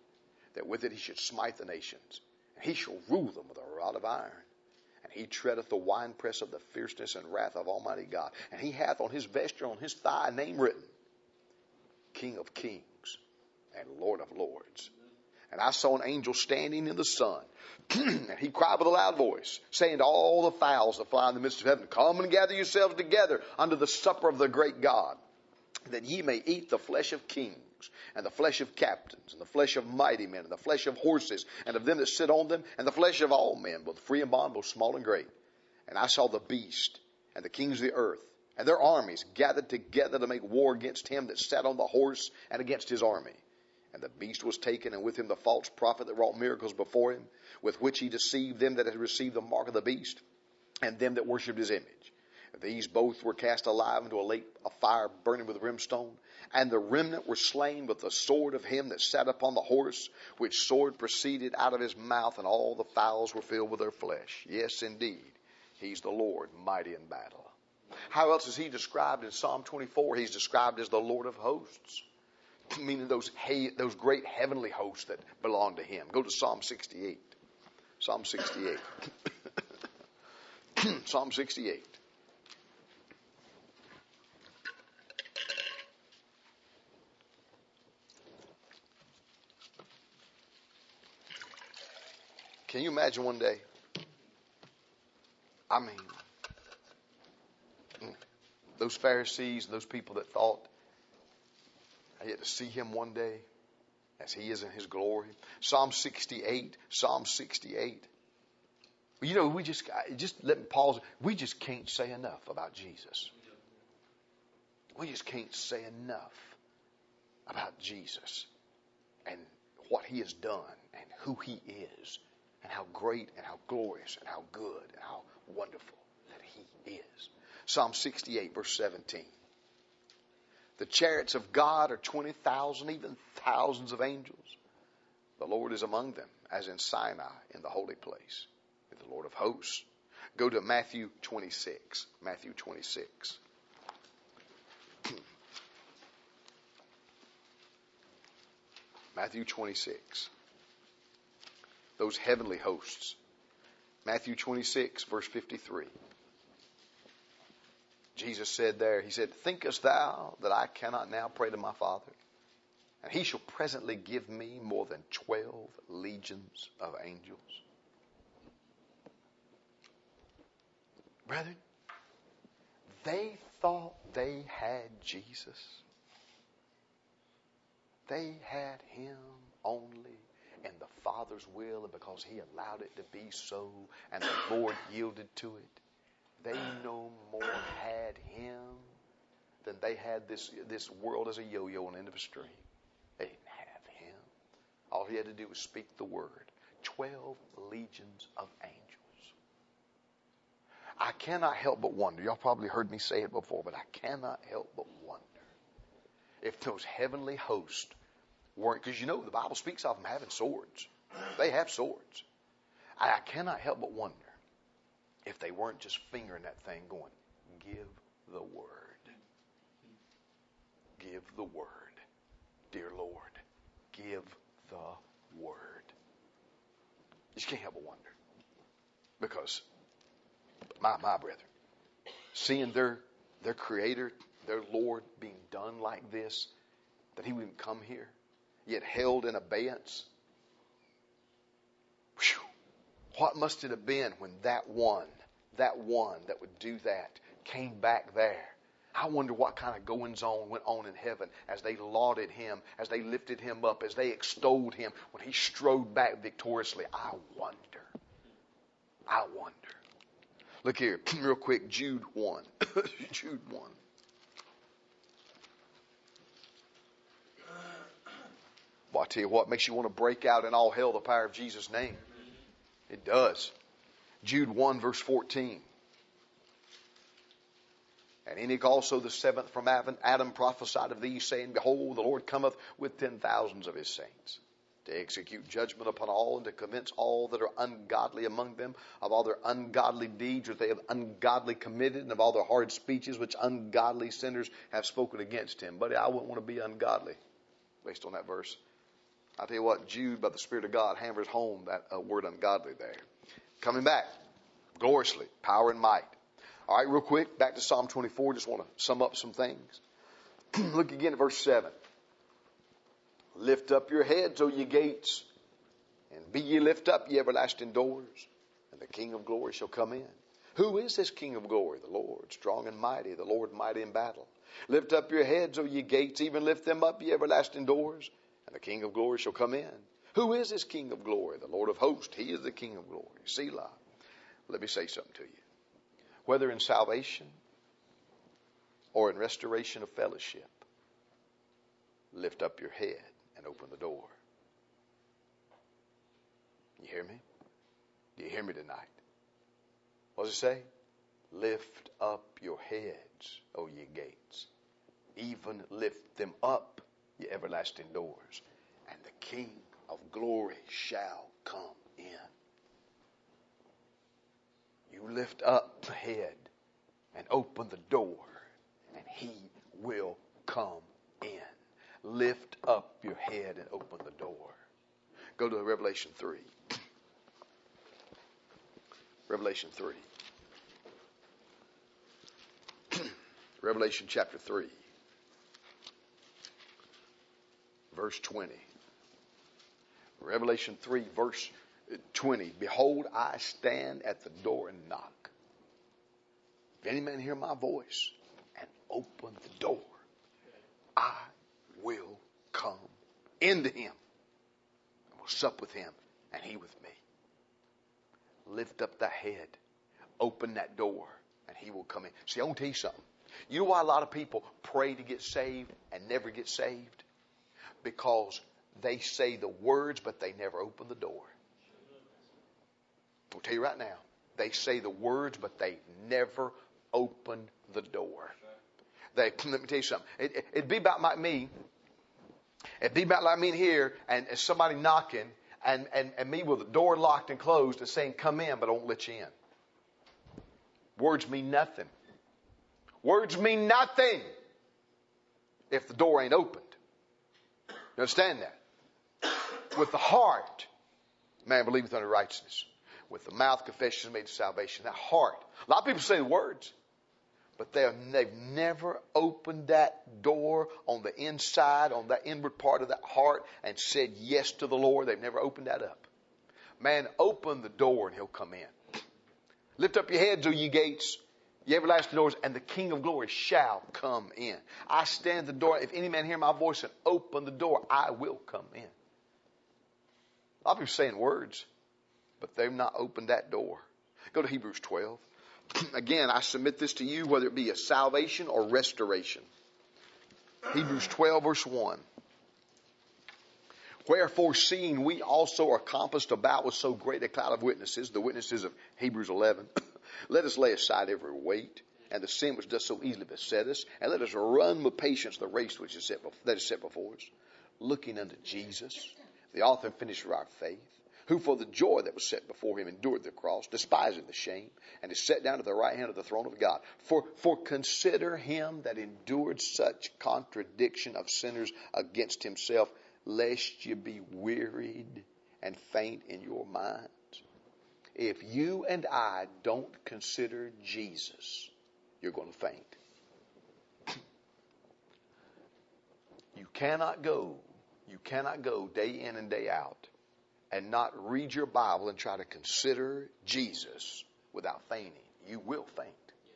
that with it he should smite the nations. And he shall rule them with a rod of iron. And he treadeth the winepress of the fierceness and wrath of Almighty God. And he hath on his vesture, on his thigh, a name written, King of Kings and Lord of Lords. And I saw an angel standing in the sun, and he cried with a loud voice, saying to all the fowls that fly in the midst of heaven, Come and gather yourselves together unto the supper of the great God, that ye may eat the flesh of kings, and the flesh of captains, and the flesh of mighty men, and the flesh of horses, and of them that sit on them, and the flesh of all men, both free and bond, both small and great. And I saw the beast, and the kings of the earth, and their armies gathered together to make war against him that sat on the horse, and against his army. And the beast was taken, and with him the false prophet that wrought miracles before him, with which he deceived them that had received the mark of the beast, and them that worshipped his image. These both were cast alive into a lake of fire burning with brimstone. And the remnant were slain with the sword of him that sat upon the horse, which sword proceeded out of his mouth, and all the fowls were filled with their flesh. Yes, indeed, he's the Lord, mighty in battle. How else is he described in Psalm 24? He's described as the Lord of hosts, meaning those great heavenly hosts that belong to him. Go to Psalm 68. Psalm 68. Psalm 68. Can you imagine one day? I mean, those Pharisees, those people that thought I get to see him one day as he is in his glory. Psalm 68, Psalm 68. You know, we just let me pause. We just can't say enough about Jesus. We just can't say enough about Jesus and what he has done and who he is and how great and how glorious and how good and how wonderful that he is. Psalm 68, verse 17. The chariots of God are 20,000, even thousands of angels. The Lord is among them, as in Sinai, in the holy place, with the Lord of hosts. Go to Matthew 26. Matthew 26. Matthew 26. Those heavenly hosts. Matthew 26, verse 53. Jesus said there, he said, Thinkest thou that I cannot now pray to my Father? And he shall presently give me more than 12 legions of angels. Brethren, they thought they had Jesus. They had him only in the Father's will, and because he allowed it to be so, and the Lord yielded to it, they no more had him than they had this world as a yo-yo on the end of a string. They didn't have him. All he had to do was speak the word. 12 legions of angels. I cannot help but wonder. Y'all probably heard me say it before, but I cannot help but wonder if those heavenly hosts weren't, because you know the Bible speaks of them having swords. They have swords. I cannot help but wonder if they weren't just fingering that thing going, give the word. Give the word. Dear Lord, give the word. You just can't help but wonder. Because, my brethren, seeing their Creator, their Lord being done like this, that he wouldn't come here, yet held in abeyance. Whew. What must it have been when that one that would do that came back there? I wonder what kind of goings on went on in heaven as they lauded him, as they lifted him up, as they extolled him when he strode back victoriously. I wonder. Look here, real quick, Jude 1. Jude 1. Well, I tell you what makes you want to break out in all hell the power of Jesus' name. It does. Jude 1, verse 14. And Enoch also the seventh from Adam prophesied of these, saying, Behold, the Lord cometh with 10,000s of his saints, to execute judgment upon all, and to convince all that are ungodly among them of all their ungodly deeds which they have ungodly committed, and of all their hard speeches which ungodly sinners have spoken against him. Buddy, I wouldn't want to be ungodly based on that verse. I'll tell you what, Jude, by the Spirit of God, hammers home that word ungodly there. Coming back, gloriously, power and might. All right, real quick, back to Psalm 24. Just want to sum up some things. Look again at verse 7. Lift up your heads, O ye gates, and be ye lift up, ye everlasting doors, and the King of glory shall come in. Who is this King of glory? The Lord, strong and mighty, the Lord mighty in battle. Lift up your heads, O ye gates, even lift them up, ye everlasting doors, and the King of glory shall come in. Who is this King of glory? The Lord of hosts. He is the King of glory. Selah. Let me say something to you. Whether in salvation or in restoration of fellowship, lift up your head and open the door. You hear me? Do you hear me tonight? What does it say? Lift up your heads, O ye gates. Even lift them up, ye everlasting doors, and the King of glory shall come in. You lift up the head and open the door, and he will come in. Lift up your head and open the door. Go to Revelation 3. Revelation 3. Revelation chapter 3. Verse 20. Revelation 3 verse 20. Behold, I stand at the door and knock. If any man hear my voice and open the door, I will come into him and will sup with him and he with me. Lift up that head, open that door, and he will come in. See, I want to tell you something. You know why a lot of people pray to get saved and never get saved? Because they say the words, but they never open the door. I'll tell you right now, they say the words, but they never open the door. Let me tell you something. It'd be about like me. It'd be about like me in here and somebody knocking and me with the door locked and closed and saying, come in, but I won't let you in. Words mean nothing. Words mean nothing if the door ain't opened. You understand that? With the heart, man believeth unto righteousness. With the mouth, confession is made to salvation. That heart. A lot of people say the words, but they've never opened that door on the inside, on that inward part of that heart, and said yes to the Lord. They've never opened that up. Man, open the door and he'll come in. Lift up your heads, O ye gates, ye everlasting doors, and the King of glory shall come in. I stand at the door. If any man hear my voice and open the door, I will come in. A lot of people saying words, but they've not opened that door. Go to Hebrews 12. Again, I submit this to you, whether it be a salvation or restoration. Hebrews 12, verse 1. Wherefore, seeing we also are compassed about with so great a cloud of witnesses, the witnesses of Hebrews 11, let us lay aside every weight and the sin which does so easily beset us, and let us run with patience the race which is set before us, looking unto Jesus, the author and finisher of our faith, who for the joy that was set before him endured the cross, despising the shame, and is set down at the right hand of the throne of God. For consider him that endured such contradiction of sinners against himself, lest you be wearied and faint in your minds. If you and I don't consider Jesus, you're going to faint. You cannot go day in and day out and not read your Bible and try to consider Jesus without fainting. You will faint.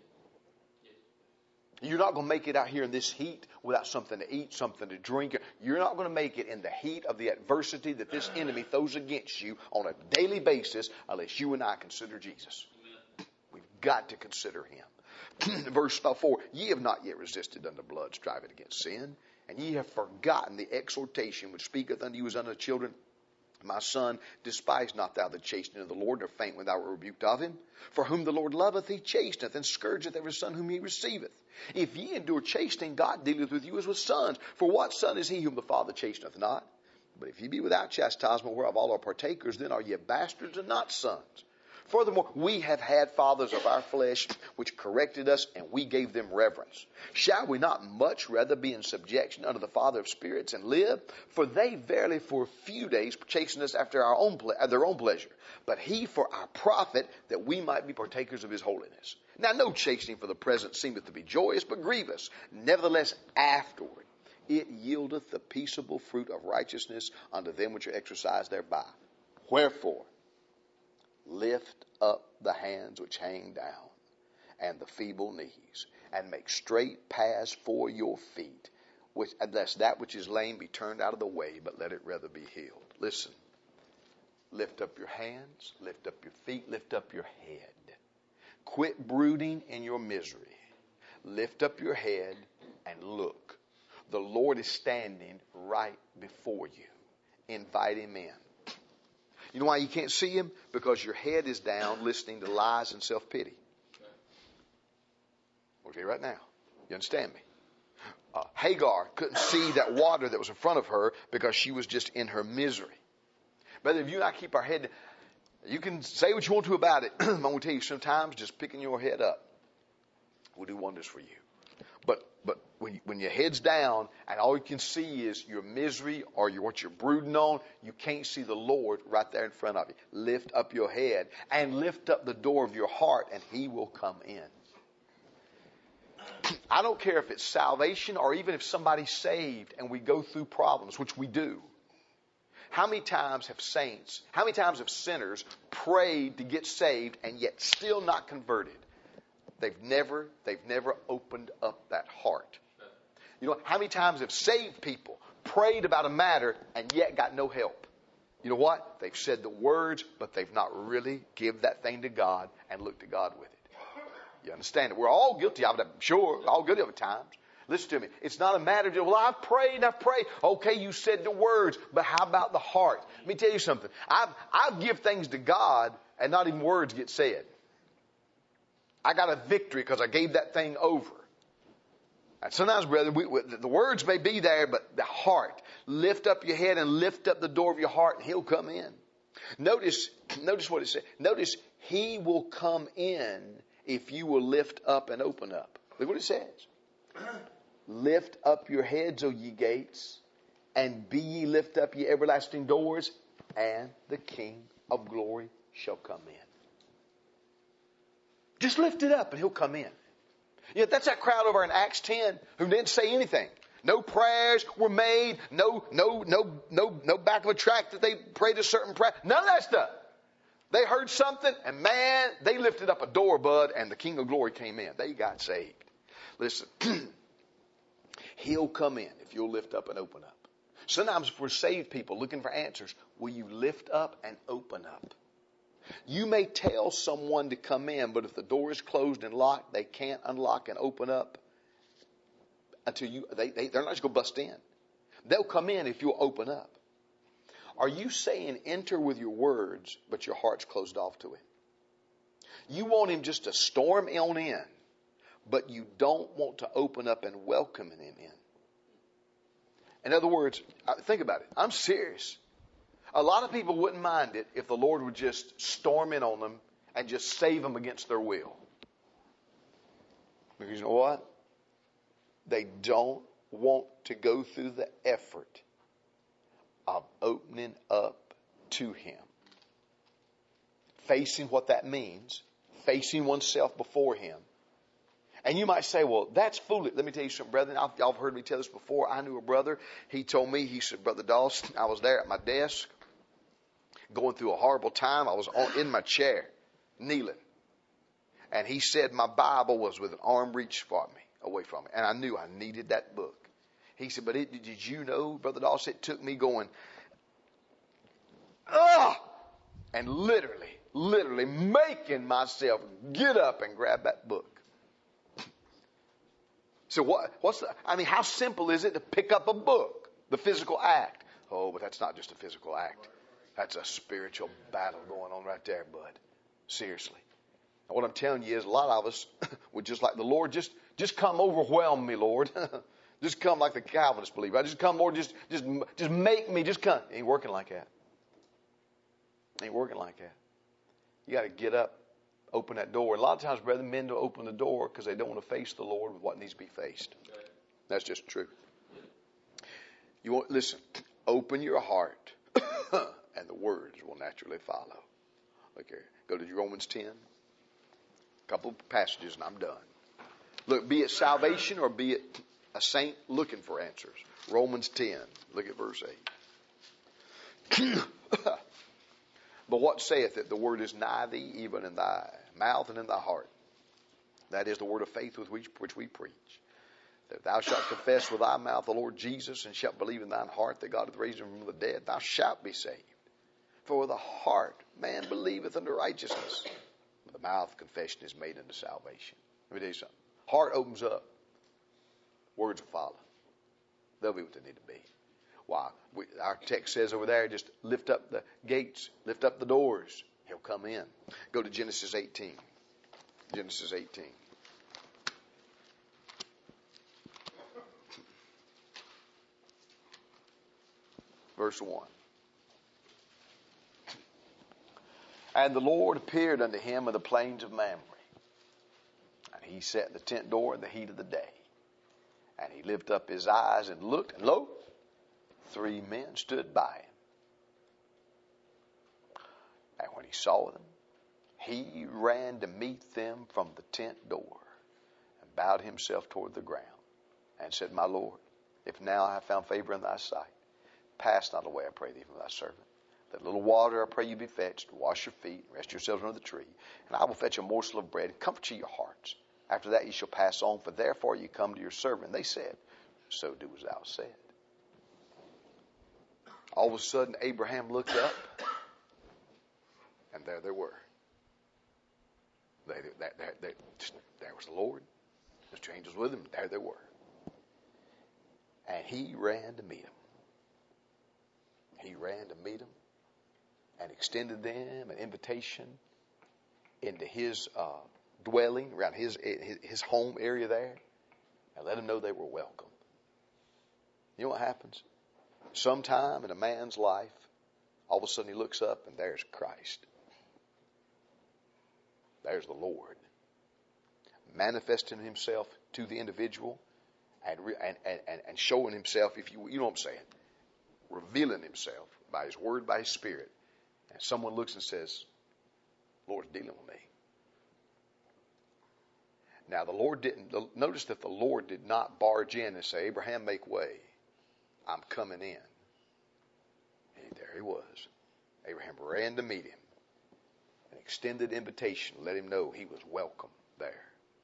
You're not going to make it out here in this heat without something to eat, something to drink. You're not going to make it in the heat of the adversity that this enemy throws against you on a daily basis unless you and I consider Jesus. We've got to consider him. Verse 4, ye have not yet resisted unto blood, striving against sin, and ye have forgotten the exhortation which speaketh unto you as unto children. My son, despise not thou the chastening of the Lord, nor faint when thou art rebuked of him. For whom the Lord loveth, he chasteneth, and scourgeth every son whom he receiveth. If ye endure chastening, God dealeth with you as with sons. For what son is he whom the Father chasteneth not? But if ye be without chastisement, whereof all are partakers, then are ye bastards and not sons. Furthermore, we have had fathers of our flesh which corrected us, and we gave them reverence. Shall we not much rather be in subjection unto the Father of spirits and live? For they verily for a few days chastened us after their own pleasure, but he for our profit, that we might be partakers of his holiness. Now no chastening for the present seemeth to be joyous, but grievous. Nevertheless afterward it yieldeth the peaceable fruit of righteousness unto them which are exercised thereby. Wherefore, lift up the hands which hang down, and the feeble knees, and make straight paths for your feet, lest that which is lame be turned out of the way, but let it rather be healed. Listen, lift up your hands, lift up your feet, lift up your head. Quit brooding in your misery. Lift up your head and look. The Lord is standing right before you. Invite him in. You know why you can't see him? Because your head is down listening to lies and self-pity. I'll tell you right now. You understand me? Hagar couldn't see that water that was in front of her because she was just in her misery. Brother, if you and I keep our head, you can say what you want to about it. I'm going to tell you, sometimes just picking your head up will do wonders for you. But when your head's down and all you can see is your misery or what you're brooding on, you can't see the Lord right there in front of you. Lift up your head and lift up the door of your heart, and he will come in. I don't care if it's salvation or even if somebody's saved and we go through problems, which we do. How many times have sinners prayed to get saved and yet still not converted? They've never opened up that heart. You know, how many times have saved people prayed about a matter and yet got no help? You know what? They've said the words, but they've not really give that thing to God and looked to God with it. You understand it? We're all guilty of it, I'm sure. All guilty of it at times. Listen to me. It's not a matter of, well, I've prayed. Okay, you said the words, but how about the heart? Let me tell you something. I've give things to God and not even words get said. I got a victory because I gave that thing over. And sometimes, brother, the words may be there, but the heart. Lift up your head and lift up the door of your heart, and he'll come in. Notice what it says. Notice, he will come in if you will lift up and open up. Look what it says. Lift up your heads, O ye gates, and be ye lift up ye everlasting doors, and the King of glory shall come in. Just lift it up and he'll come in. You know, that's that crowd over in Acts 10 who didn't say anything. No prayers were made. No back of a tract that they prayed a certain prayer. None of that stuff. They heard something and man, they lifted up a door, bud, and the King of glory came in. They got saved. Listen, he'll come in if you'll lift up and open up. Sometimes if we're saved people looking for answers, will you lift up and open up? You may tell someone to come in, but if the door is closed and locked, they can't unlock and open up until they're not just going to bust in. They'll come in if you'll open up. Are you saying enter with your words, but your heart's closed off to him? You want him just to storm on in, but you don't want to open up and welcome him in. In other words, think about it. I'm serious. A lot of people wouldn't mind it if the Lord would just storm in on them and just save them against their will. Because you know what? They don't want to go through the effort of opening up to him. Facing what that means. Facing oneself before him. And you might say, well, that's foolish. Let me tell you something, brethren. Y'all have heard me tell this before. I knew a brother. He told me, he said, Brother Dawson, I was there at my desk going through a horrible time. I was in my chair, kneeling. And he said my Bible was with an arm reach away from me. And I knew I needed that book. He said, but did you know, Brother Dawson, it took me going, and literally making myself get up and grab that book. So how simple is it to pick up a book? The physical act. Oh, but that's not just a physical act. That's a spiritual battle going on right there, bud. Seriously. And what I'm telling you is a lot of us would just like the Lord, just come overwhelm me, Lord. Just come like the Calvinists believe. I just come, Lord, just make me, just come. It ain't working like that. Ain't working like that. You got to get up, open that door. And a lot of times, brethren, men don't open the door because they don't want to face the Lord with what needs to be faced. That's just true. You want, listen, open your heart and the words will naturally follow. Look here. Go to Romans 10. A couple of passages and I'm done. Look, be it salvation or be it a saint looking for answers. Romans 10. Look at verse 8. But what saith it? The word is nigh thee, even in thy mouth and in thy heart. That is the word of faith with which we preach. That thou shalt confess with thy mouth the Lord Jesus, and shalt believe in thine heart that God hath raised him from the dead, thou shalt be saved. For with the heart man believeth unto righteousness, with the mouth confession is made unto salvation. Let me tell you something. Heart opens up, words will follow. They'll be what they need to be. Why? Our text says over there, just lift up the gates, lift up the doors. He'll come in. Go to Genesis 18. Genesis 18. Verse 1. And the Lord appeared unto him in the plains of Mamre. And he sat in the tent door in the heat of the day. And he lifted up his eyes and looked, and lo, 3 men stood by him. And when he saw them, he ran to meet them from the tent door and bowed himself toward the ground and said, My Lord, if now I have found favor in thy sight, pass not away, I pray thee, from thy servant. That little water, I pray you, be fetched, wash your feet, and rest yourselves under the tree. And I will fetch a morsel of bread, and comfort ye your hearts. After that ye shall pass on, for therefore ye come to your servant. And they said, So do as thou said. All of a sudden, Abraham looked up, and there they were. There was the Lord. There's 2 angels with him. There they were. And he ran to meet them. He ran to meet them and extended them an invitation into his dwelling, around his home area there, and let them know they were welcome. You know what happens? Sometime in a man's life, all of a sudden he looks up and there's Christ. There's the Lord manifesting himself to the individual and showing himself, if you know what I'm saying, revealing himself by his word, by his spirit. And someone looks and says, Lord's dealing with me. Now notice that the Lord did not barge in and say, Abraham, make way. I'm coming in. And there he was. Abraham ran to meet him. An extended invitation, let him know he was welcome there.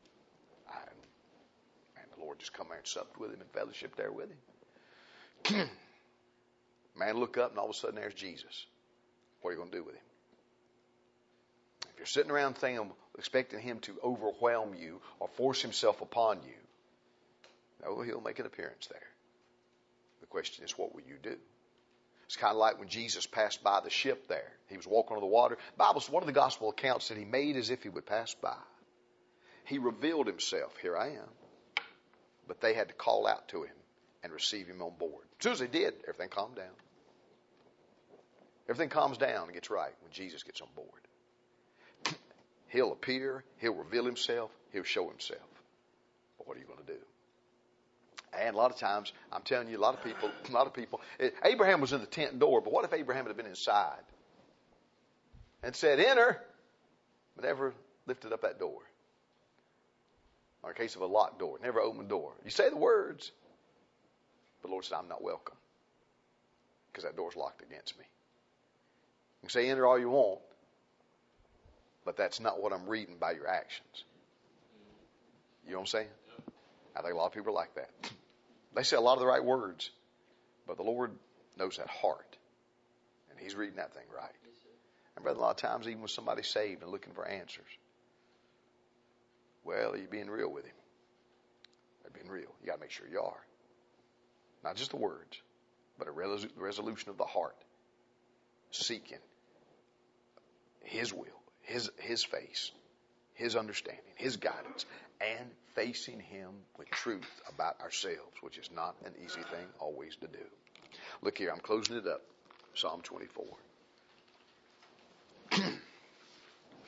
And the Lord just come there and supped with him and fellowship there with him. Man, look up and all of a sudden there's Jesus. What are you going to do with him? If you're sitting around thinking, expecting him to overwhelm you or force himself upon you, no, he'll make an appearance there. The question is, what will you do? It's kind of like when Jesus passed by the ship there. He was walking on the water. One of the gospel accounts that he made as if he would pass by. He revealed himself. Here I am. But they had to call out to him and receive him on board. As soon as they did, everything calmed down. Everything calms down and gets right when Jesus gets on board. He'll appear. He'll reveal himself. He'll show himself. But what are you going to do? And a lot of times, I'm telling you, a lot of people, Abraham was in the tent door, but what if Abraham had been inside and said, enter, but never lifted up that door? Or in case of a locked door, never opened the door. You say the words, but the Lord said, I'm not welcome because that door's locked against me. You can say enter all you want, but that's not what I'm reading by your actions. You know what I'm saying? I think a lot of people are like that. They say a lot of the right words, but the Lord knows that heart, and he's reading that thing right. And brother, a lot of times, even when somebody's saved and looking for answers, well, are you being real with him? They're being real. You got to make sure you are. Not just the words, but a resolution of the heart, seeking his will, his face, his understanding, his guidance, and facing him with truth about ourselves, which is not an easy thing always to do. Look here, I'm closing it up. Psalm 24.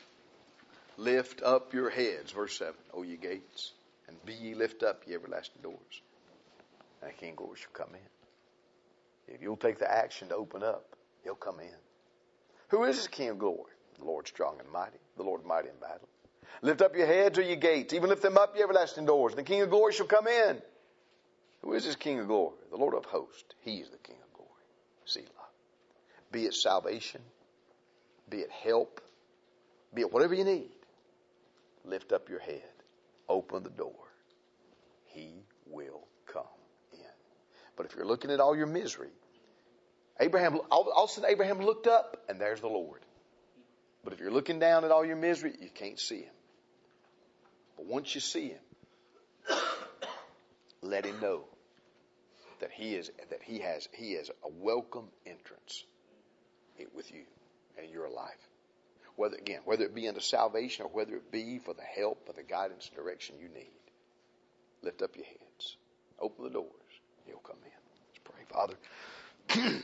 Lift up your heads, verse 7, O ye gates, and be ye lift up, ye everlasting doors, and the King of glory shall come in. If you'll take the action to open up, he'll come in. Who is this King of glory? The Lord strong and mighty, the Lord mighty in battle. Lift up your heads, O ye gates, even lift them up, ye everlasting doors, and the King of glory shall come in. Who is this King of glory? The Lord of hosts. He is the King of glory. Selah. Be it salvation, be it help, be it whatever you need. Lift up your head. Open the door. He will come in. But if you're looking at all your misery, all of a sudden Abraham looked up and there's the Lord. But if you're looking down at all your misery, you can't see him. But once you see him, let him know that he has a welcome entrance with you and in your life. Whether it be unto salvation or whether it be for the help or the guidance and direction you need. Lift up your heads. Open the doors. He'll come in. Let's pray. Father.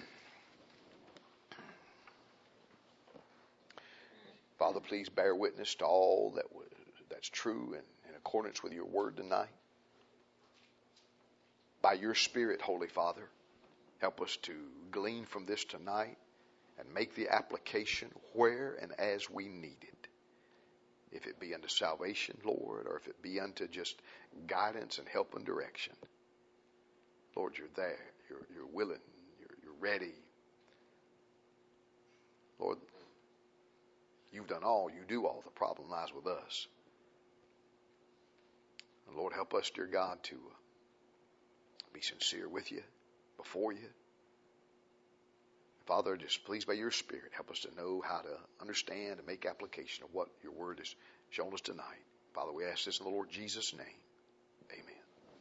Father, please bear witness to all that's true and in accordance with your word tonight. By your Spirit, Holy Father, help us to glean from this tonight and make the application where and as we need it. If it be unto salvation, Lord, or if it be unto just guidance and help and direction. Lord, you're there. You're willing. You're ready. Lord, you've done all. You do all. The problem lies with us. And Lord, help us, dear God, to be sincere with you, before you. Father, just please by your Spirit, help us to know how to understand and make application of what your word has shown us tonight. Father, we ask this in the Lord Jesus' name.